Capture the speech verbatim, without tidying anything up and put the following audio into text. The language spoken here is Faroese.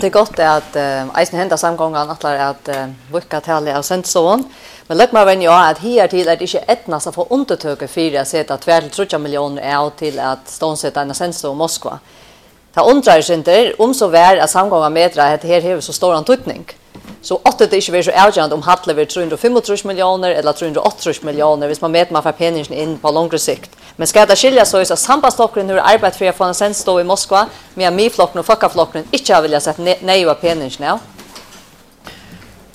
Det är gott att uh, eisen hända samgången att att uh, vucka talet av sensån. Men låt mig vänja att här till att det inte ettnas att få undertöka fyra sätta två till tre miljoner är till att stånsätta en sensor i Moskva. Ta undrar sig inte om så väl att samgången metra att här har så stor antydning. Så åtta det inte blir så avgörande om handlar vi tre hundra femtiotre miljoner eller tre hundra åttiotre miljoner hvis man mäter man för penningen in på längre sikt. Men ska det skilja så är så sambandsstocken hur arbetar för att få en sensor i Moskva med miflocken och fuckaflocken inte har vilja sett nej av penningen nu.